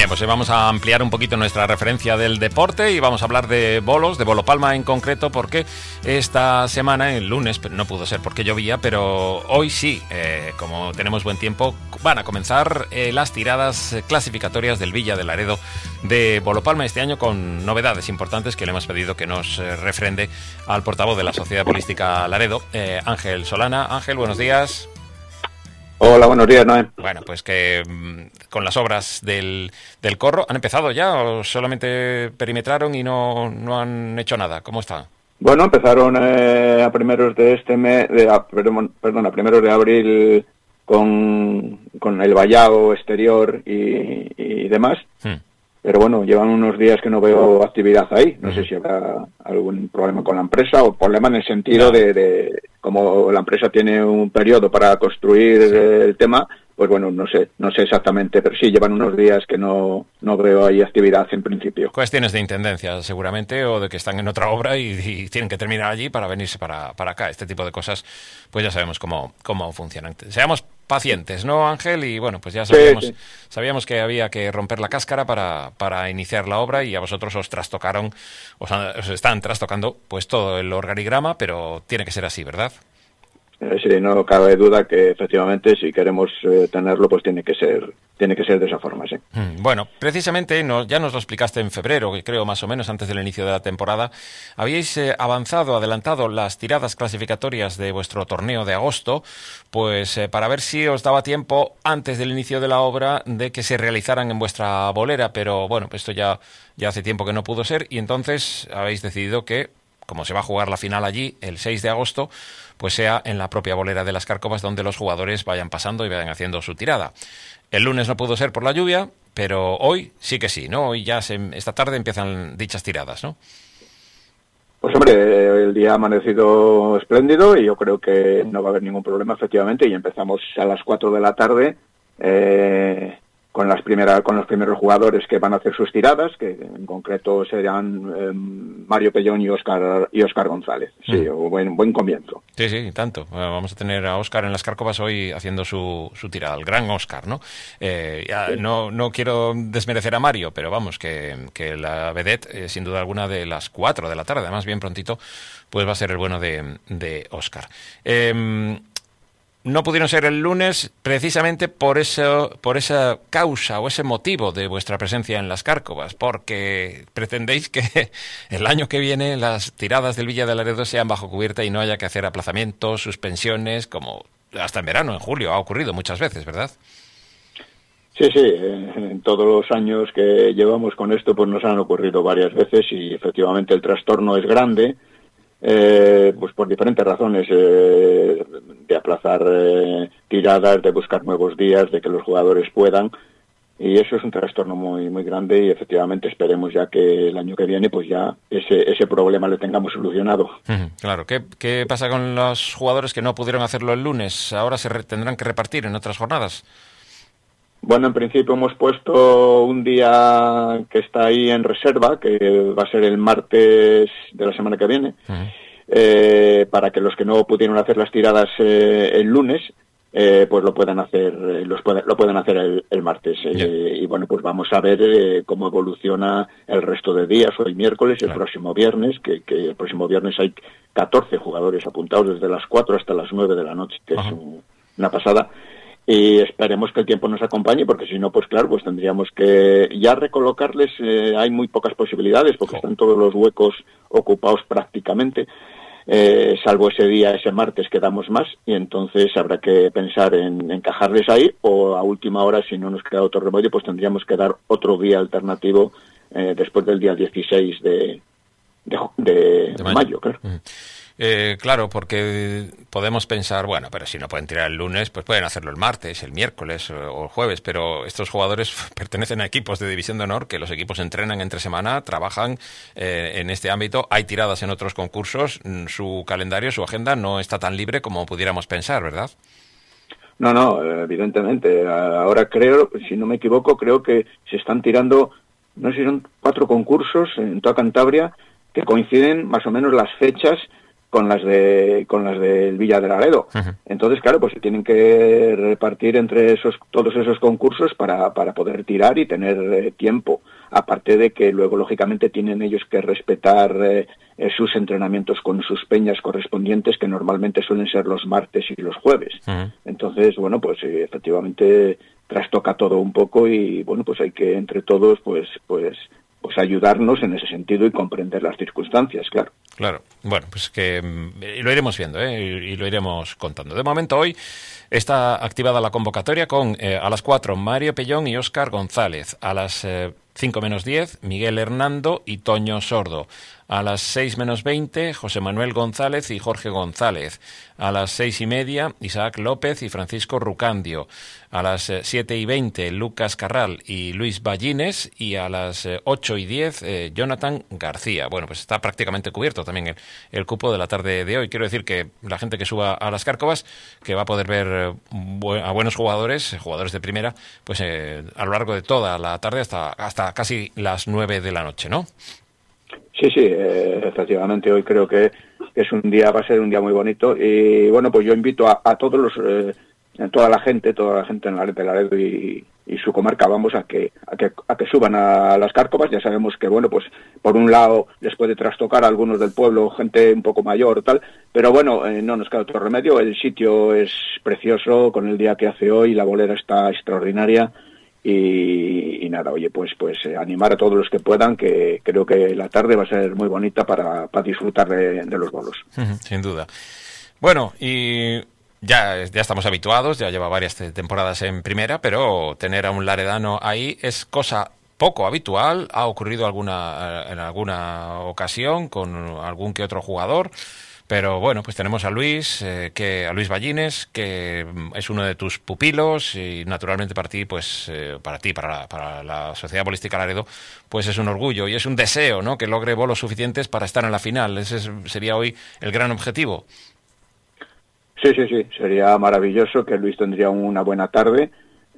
Bien, pues vamos a ampliar un poquito nuestra referencia del deporte y vamos a hablar de bolos, de Bolo Palma en concreto, porque esta semana, el lunes, no pudo ser porque llovía, pero hoy sí, como tenemos buen tiempo, van a comenzar las tiradas clasificatorias del Villa de Laredo de Bolo Palma este año, con novedades importantes que le hemos pedido que nos refrende al portavoz de la Sociedad Bolística Laredo, Ángel Solana. Ángel, buenos días. Hola, buenos días, Noé. Bueno, pues que con las obras del corro, ¿han empezado ya o solamente perimetraron y no han hecho nada? ¿Cómo está? Bueno, empezaron a primeros de este mes, a primeros de abril con el vallado exterior y demás. Pero bueno, llevan unos días que no veo actividad ahí. No sé si habrá algún problema con la empresa o problema en el sentido de como la empresa tiene un periodo para construir el tema, pues bueno, no sé exactamente, pero sí llevan unos días que no veo ahí actividad en principio. Cuestiones de intendencia seguramente, o de que están en otra obra y tienen que terminar allí para venirse para acá. Este tipo de cosas, pues ya sabemos cómo funcionan. Seamos pacientes, ¿no, Ángel? Y bueno, pues ya sabíamos que había que romper la cáscara para iniciar la obra, y a vosotros os están trastocando pues todo el organigrama, pero tiene que ser así, ¿verdad? Sí, no cabe duda que efectivamente si queremos tenerlo, pues tiene que ser de esa forma, sí. Bueno, precisamente ya nos lo explicaste en febrero, que creo más o menos antes del inicio de la temporada. Habíais adelantado las tiradas clasificatorias de vuestro torneo de agosto, pues para ver si os daba tiempo antes del inicio de la obra de que se realizaran en vuestra bolera, pero bueno, esto ya hace tiempo que no pudo ser, y entonces habéis decidido que, como se va a jugar la final allí el 6 de agosto, pues sea en la propia bolera de las Cárcovas, donde los jugadores vayan pasando y vayan haciendo su tirada. El lunes no pudo ser por la lluvia, pero hoy sí que sí, ¿no? Hoy esta tarde empiezan dichas tiradas, ¿no? Pues hombre, el día ha amanecido espléndido y yo creo que no va a haber ningún problema, efectivamente, y empezamos a las 4 de la tarde con los primeros jugadores que van a hacer sus tiradas, que en concreto serán Mario Pellón y Óscar González. Sí, buen comienzo. Sí, tanto. Vamos a tener a Óscar en las Cárcovas hoy haciendo su tirada, el gran Óscar, ¿no? No quiero desmerecer a Mario, pero vamos, que la vedette, sin duda alguna, de las 4 de la tarde, además bien prontito, pues va a ser el bueno de Óscar. No pudieron ser el lunes precisamente por esa causa o ese motivo de vuestra presencia en las Cárcovas, porque pretendéis que el año que viene las tiradas del Villa de Laredo sean bajo cubierta y no haya que hacer aplazamientos, suspensiones, como hasta en verano, en julio, ha ocurrido muchas veces, ¿verdad? Sí, en todos los años que llevamos con esto, pues nos han ocurrido varias veces y efectivamente el trastorno es grande. Pues por diferentes razones, de aplazar tiradas, de buscar nuevos días, de que los jugadores puedan, y eso es un trastorno muy muy grande, y efectivamente esperemos ya que el año que viene pues ya ese problema lo tengamos solucionado. Claro. ¿Qué pasa con los jugadores que no pudieron hacerlo el lunes? ¿Ahora se tendrán que repartir en otras jornadas? Bueno, en principio hemos puesto un día que está ahí en reserva, que va a ser el martes de la semana que viene, para que los que no pudieron hacer las tiradas el lunes, pues lo puedan hacer, lo pueden hacer el martes. Y bueno, pues vamos a ver cómo evoluciona el resto de días, hoy miércoles y el próximo viernes, que el próximo viernes hay 14 jugadores apuntados desde las 4 hasta las 9 de la noche, que es una pasada. Y esperemos que el tiempo nos acompañe, porque si no, pues claro, pues tendríamos que ya recolocarles. Hay muy pocas posibilidades, porque están todos los huecos ocupados prácticamente, salvo ese día, ese martes, que damos más, y entonces habrá que pensar en encajarles ahí, o a última hora, si no nos queda otro remedio, pues tendríamos que dar otro día alternativo después del día 16 de mayo, claro. Claro, porque podemos pensar, bueno, pero si no pueden tirar el lunes, pues pueden hacerlo el martes, el miércoles o el jueves, pero estos jugadores pertenecen a equipos de División de Honor, que los equipos entrenan entre semana, trabajan en este ámbito, hay tiradas en otros concursos, su calendario, su agenda no está tan libre como pudiéramos pensar, ¿verdad? No, evidentemente. Ahora creo, si no me equivoco, creo que se están tirando, no sé si son 4 concursos en toda Cantabria, que coinciden más o menos las fechas con las del Villa de Laredo. Entonces, claro, pues se tienen que repartir entre todos esos concursos para poder tirar y tener tiempo. Aparte de que luego, lógicamente, tienen ellos que respetar sus entrenamientos con sus peñas correspondientes, que normalmente suelen ser los martes y los jueves. Entonces, bueno, pues efectivamente trastoca todo un poco y, bueno, pues hay que entre todos, pues ayudarnos en ese sentido y comprender las circunstancias, claro. Claro, bueno, pues que lo iremos viendo, y lo iremos contando. De momento, hoy está activada la convocatoria con a las 4 Mario Pellón y Óscar González, a las 5 menos 10 Miguel Hernando y Toño Sordo, a las 6 menos 20 José Manuel González y Jorge González, a las 6 y media Isaac López y Francisco Rucandio, a las 7 y 20 Lucas Carral y Luis Ballines, y a las 8 y 10 Jonathan García. Bueno, pues está prácticamente cubierto también el cupo de la tarde de hoy. Quiero decir que la gente que suba a las Cárcovas, que va a poder ver a buenos jugadores de primera, pues a lo largo de toda la tarde hasta casi las 9 de la noche, ¿no? Sí, efectivamente, hoy creo que va a ser un día muy bonito, y bueno, pues yo invito a todos toda la gente en Laredo y su comarca, vamos, a que suban a las Cárcovas. Ya sabemos que, bueno, pues por un lado les puede trastocar a algunos del pueblo, gente un poco mayor, tal, pero bueno, no nos queda otro remedio. El sitio es precioso, con el día que hace hoy, la bolera está extraordinaria. Y nada, oye, pues animar a todos los que puedan, que creo que la tarde va a ser muy bonita para disfrutar de los bolos. Sin duda. Bueno, y ya estamos habituados, ya lleva varias temporadas en primera, pero tener a un laredano ahí es cosa poco habitual. Ha ocurrido en alguna ocasión con algún que otro jugador. Pero bueno, pues tenemos a Luis Ballines, que es uno de tus pupilos, y naturalmente para ti, pues para la Sociedad Bolística Laredo, pues es un orgullo y es un deseo, ¿no?, que logre bolos suficientes para estar en la final. Ese sería hoy el gran objetivo. Sí, sería maravilloso, que Luis tendría una buena tarde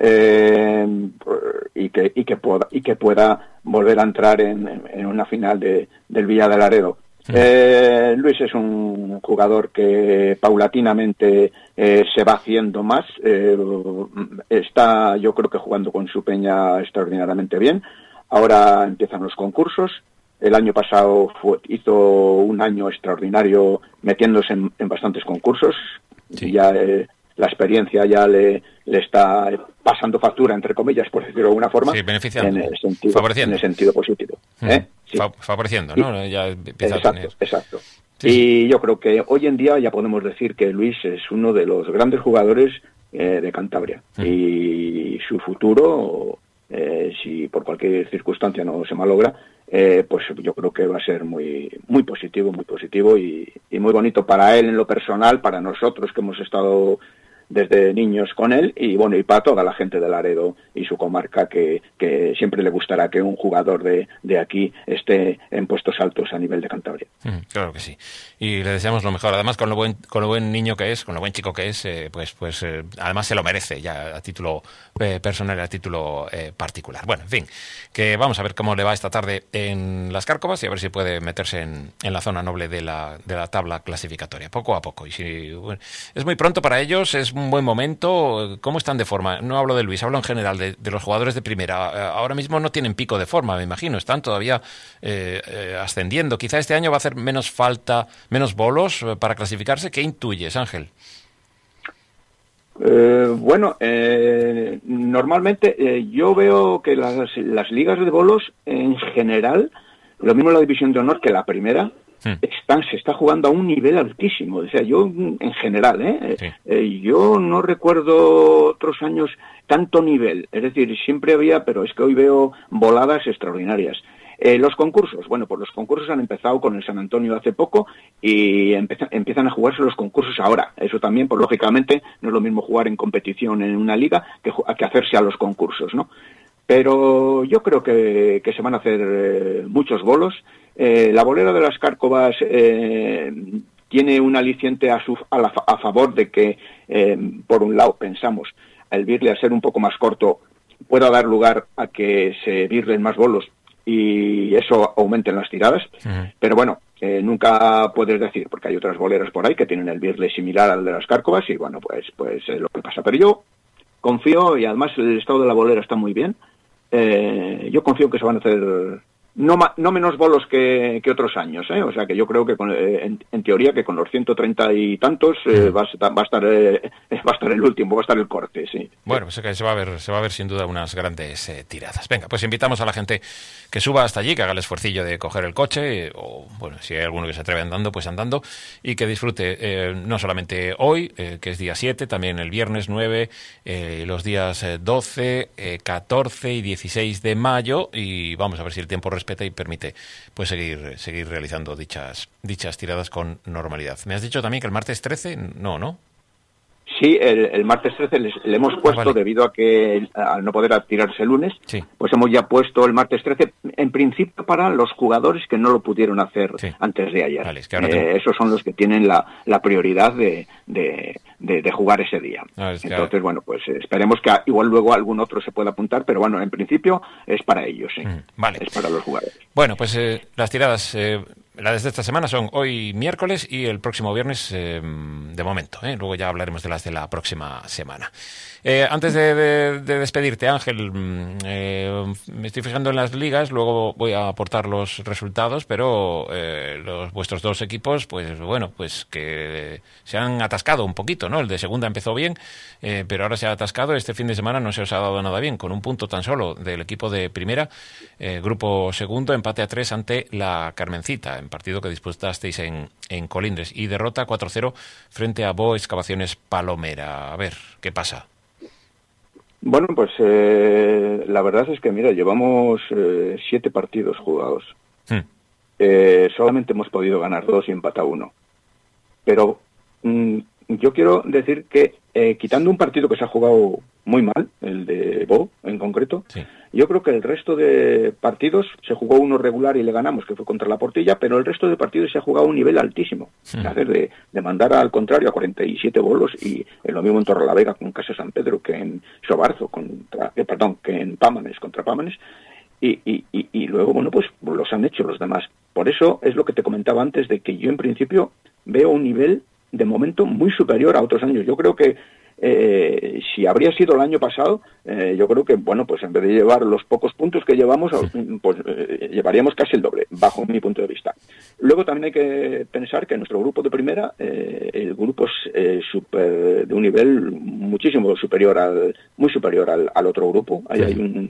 y que pueda volver a entrar en una final del Villa de Laredo. Luis es un jugador que paulatinamente se va haciendo más, está, yo creo que jugando con su peña extraordinariamente bien. Ahora empiezan los concursos. El año pasado hizo un año extraordinario metiéndose en bastantes concursos. Sí. Ya la experiencia ya le está pasando factura, entre comillas, por decirlo de alguna forma, sí, beneficiando, favoreciendo, en el sentido positivo. Sí. Favoreciendo, ¿no? Ya exacto. Sí, y yo creo que hoy en día ya podemos decir que Luis es uno de los grandes jugadores de Cantabria. Y su futuro, si por cualquier circunstancia no se malogra, pues yo creo que va a ser muy positivo y muy bonito para él en lo personal, para nosotros que hemos estado desde niños con él, y bueno, y para toda la gente de Laredo y su comarca, que siempre le gustará que un jugador de aquí esté en puestos altos a nivel de Cantabria. Claro que sí, y le deseamos lo mejor. Además, con lo buen niño que es, con lo buen chico que es, pues además se lo merece ya a título personal y a título particular. Bueno, en fin, que vamos a ver cómo le va esta tarde en las Cárcovas, y a ver si puede meterse en la zona noble de la tabla clasificatoria, poco a poco. Y si es muy pronto para ellos, es un buen momento. ¿Cómo están de forma? No hablo de Luis, hablo en general de los jugadores de primera. Ahora mismo no tienen pico de forma, me imagino. Están todavía ascendiendo. Quizá este año va a hacer menos falta, menos bolos para clasificarse. ¿Qué intuyes, Ángel? Normalmente yo veo que las ligas de bolos en general, lo mismo la división de honor que la primera, se está jugando a un nivel altísimo. O sea, yo en general, yo no recuerdo otros años tanto nivel. Es decir, siempre había, pero es que hoy veo voladas extraordinarias. Los concursos, bueno, pues los concursos han empezado con el San Antonio hace poco y empiezan a jugarse los concursos ahora. Eso también, pues lógicamente, no es lo mismo jugar en competición en una liga que hacerse a los concursos, ¿no? Pero yo creo que se van a hacer muchos bolos. La bolera de las Cárcovas tiene un aliciente a favor de que, por un lado, pensamos, el birle, al ser un poco más corto, pueda dar lugar a que se birlen más bolos y eso aumenten las tiradas. Pero bueno, nunca puedes decir, porque hay otras boleras por ahí que tienen el birle similar al de las Cárcovas y bueno, pues es lo que pasa. Pero yo confío, y además el estado de la bolera está muy bien, yo confío que se van a hacer no menos bolos que otros años, o sea que yo creo que en teoría que con los 130 y tantos va a estar el último, va a estar el corte, sí. Bueno, pues que se va a ver sin duda unas grandes tiradas. Venga, pues invitamos a la gente que suba hasta allí, que haga el esfuercillo de coger el coche, o bueno, si hay alguno que se atreve andando, pues andando, y que disfrute no solamente hoy, que es día 7, también el viernes 9, los días 12, 14 y 16 de mayo, y vamos a ver si el tiempo respeta y permite pues seguir realizando dichas tiradas con normalidad. Me has dicho también que el martes 13, no. Sí, el martes 13 le hemos puesto, vale, debido a que al no poder tirarse el lunes, sí, pues hemos ya puesto el martes 13, en principio para los jugadores que no lo pudieron hacer, sí, antes de ayer. Vale, es que ahora esos son los que tienen la prioridad de jugar ese día. Entonces, bueno, pues esperemos que igual luego algún otro se pueda apuntar, pero bueno, en principio es para ellos, sí. Vale. Es para los jugadores. Bueno, pues las tiradas... las de esta semana son hoy miércoles y el próximo viernes de momento. Luego ya hablaremos de las de la próxima semana. Antes de despedirte, Ángel, me estoy fijando en las ligas, luego voy a aportar los resultados, pero vuestros dos equipos, pues bueno, pues que se han atascado un poquito, ¿no? El de segunda empezó bien, pero ahora se ha atascado. Este fin de semana no se os ha dado nada bien, con un punto tan solo del equipo de primera, grupo segundo, empate a 3 ante la Carmencita, en partido que disputasteis en Colindres, y derrota 4-0 frente a Bo Excavaciones Palomera. A ver, ¿qué pasa? Bueno, pues la verdad es que, mira, llevamos 7 partidos jugados. Solamente hemos podido ganar 2 y empatar 1. Pero yo quiero decir que, quitando un partido que se ha jugado muy mal, el de Bo en concreto, sí, yo creo que el resto de partidos se jugó uno regular y le ganamos, que fue contra la Portilla, pero el resto de partidos se ha jugado a un nivel altísimo. Sí. De mandar al contrario a 47 bolos, y lo mismo en Torrelavega con Casa San Pedro, que en Sobarzo, que en Pámanes contra Pámanes, y luego, bueno, pues los han hecho los demás. Por eso es lo que te comentaba antes, de que yo en principio veo un nivel de momento muy superior a otros años. Yo creo que si habría sido el año pasado, yo creo que, bueno, pues en vez de llevar los pocos puntos que llevamos, pues llevaríamos casi el doble, bajo mi punto de vista. Luego también hay que pensar que nuestro grupo de primera, el grupo es de un nivel muchísimo superior, muy superior al otro grupo. Ahí hay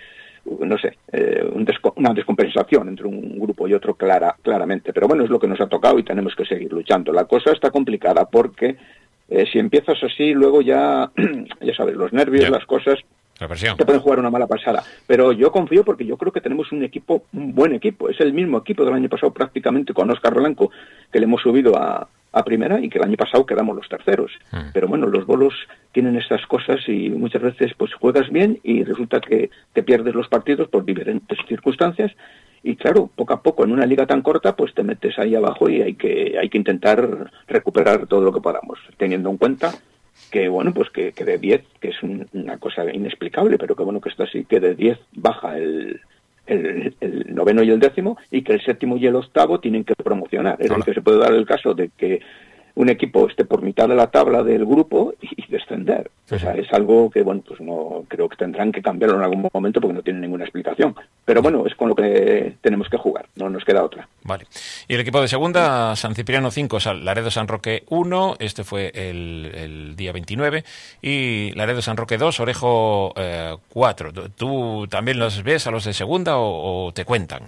una descompensación entre un grupo y otro claramente, pero bueno, es lo que nos ha tocado y tenemos que seguir luchando. La cosa está complicada porque si empiezas así, luego ya sabes, los nervios, las cosas, te pueden jugar una mala pasada. Pero yo confío, porque yo creo que tenemos un buen equipo. Es el mismo equipo del año pasado prácticamente, con Óscar Blanco, que le hemos subido a primera, y que el año pasado quedamos los terceros. Pero bueno, los bolos tienen estas cosas y muchas veces pues juegas bien y resulta que te pierdes los partidos por diferentes circunstancias. Y claro, poco a poco, en una liga tan corta, pues te metes ahí abajo y hay que intentar recuperar todo lo que podamos, teniendo en cuenta que, bueno, pues que de 10, que es una cosa inexplicable, pero que bueno, que está así, que de 10 baja el noveno y el décimo, y que el séptimo y el octavo tienen que promocionar. Es decir, que se puede dar el caso de que un equipo esté por mitad de la tabla del grupo y descender. O sea, es algo que, bueno, pues no creo que tendrán que cambiarlo en algún momento, porque no tiene ninguna explicación. Pero bueno, es con lo que tenemos que jugar, no nos queda otra. Vale. Y el equipo de segunda, San Cipriano 5, Laredo San Roque 1, este fue el día 29, y Laredo San Roque 2, Orejo 4. ¿Tú también los ves a los de segunda o te cuentan?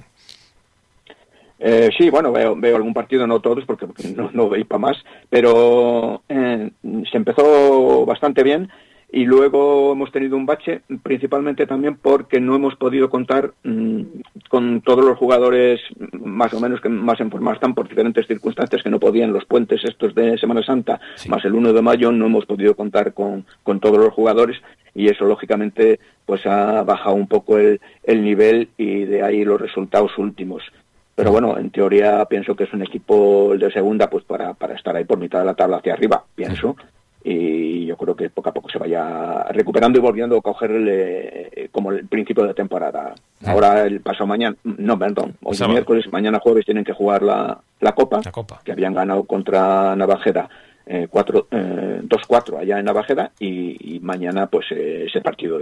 Sí, bueno, veo algún partido, no todos, porque no veis para más, pero se empezó bastante bien, y luego hemos tenido un bache, principalmente también porque no hemos podido contar con todos los jugadores más o menos que más en forma están, por diferentes circunstancias, que no podían los puentes estos de Semana Santa, sí, más el 1 de mayo, no hemos podido contar con todos los jugadores, y eso lógicamente pues ha bajado un poco el nivel, y de ahí los resultados últimos. Pero bueno, en teoría pienso que es un equipo de segunda pues para estar ahí por mitad de la tabla hacia arriba, pienso. y yo creo que poco a poco se vaya recuperando y volviendo a coger como el principio de temporada. Ahora el pasado mañana, no, perdón, hoy es miércoles, mañana jueves tienen que jugar la Copa, que habían ganado contra Navajeda 2-4 allá en Navajeda, y mañana pues ese partido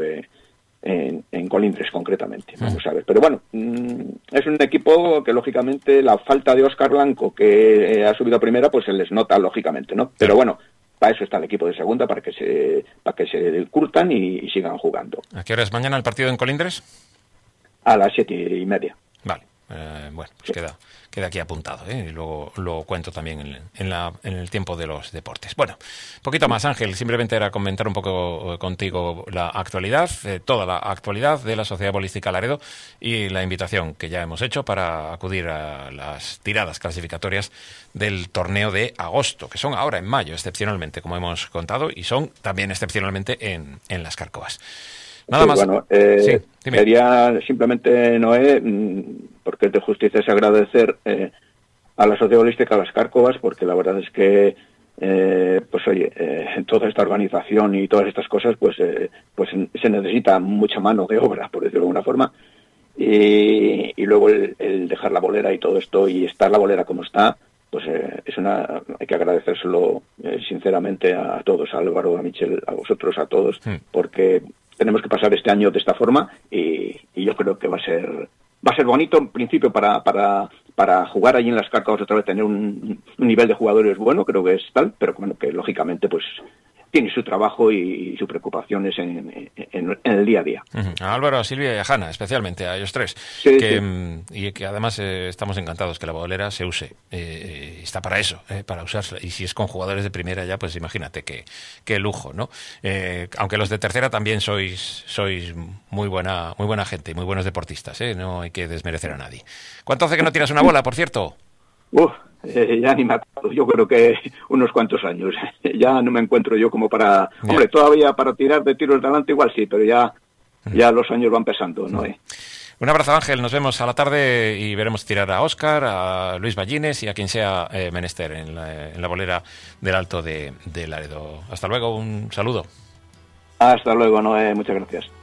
en Colindres concretamente, vamos a ver. Pero bueno, es un equipo que lógicamente la falta de Óscar Blanco, que ha subido a primera, pues se les nota lógicamente, ¿no? Pero bueno, para eso está el equipo de segunda, para que se curtan y sigan jugando. ¿A qué hora es mañana el partido en Colindres? A las 7:30. Vale. Bueno, pues queda aquí apuntado, y luego lo cuento también en el tiempo de los deportes. Bueno, poquito más, Ángel, simplemente era comentar un poco contigo la actualidad, toda la actualidad de la Sociedad Bolística Laredo, y la invitación que ya hemos hecho para acudir a las tiradas clasificatorias del torneo de agosto, que son ahora en mayo, excepcionalmente, como hemos contado, y son también excepcionalmente en Las Cárcovas. Nada más. Bueno, quería simplemente, Noé, porque es de justicia es agradecer a la Sociedad Bolística Las Cárcovas, porque la verdad es que pues oye, toda esta organización y todas estas cosas pues se necesita mucha mano de obra, por decirlo de alguna forma, y luego el dejar la bolera y todo esto y estar la bolera como está, pues hay que agradecérselo sinceramente a todos, a Álvaro, a Michel, a vosotros, a todos, porque tenemos que pasar este año de esta forma y yo creo que va a ser bonito en principio para jugar allí en Las Cárcavas otra vez, tener un nivel de jugadores bueno, creo que es tal, pero bueno, que lógicamente pues tiene su trabajo y sus preocupaciones en el día a día. A Álvaro, a Silvia y a Hanna, especialmente, a ellos tres. Sí. Y que además estamos encantados que la bolera se use. Está para eso, para usarla. Y si es con jugadores de primera ya, pues imagínate qué lujo, ¿no? Aunque los de tercera también sois muy buena gente y muy buenos deportistas, no hay que desmerecer a nadie. ¿Cuánto hace que no tiras una bola, por cierto? Ya ni me acuerdo, yo creo que unos cuantos años. Ya no me encuentro yo como para... Hombre, todavía para tirar de tiros de adelante igual sí, pero ya los años van pesando, ¿no? Un abrazo, Ángel, nos vemos a la tarde y veremos tirar a Óscar, a Luis Ballines y a quien sea menester en la bolera del Alto de Laredo. Hasta luego, un saludo. Hasta luego, Noé, muchas gracias.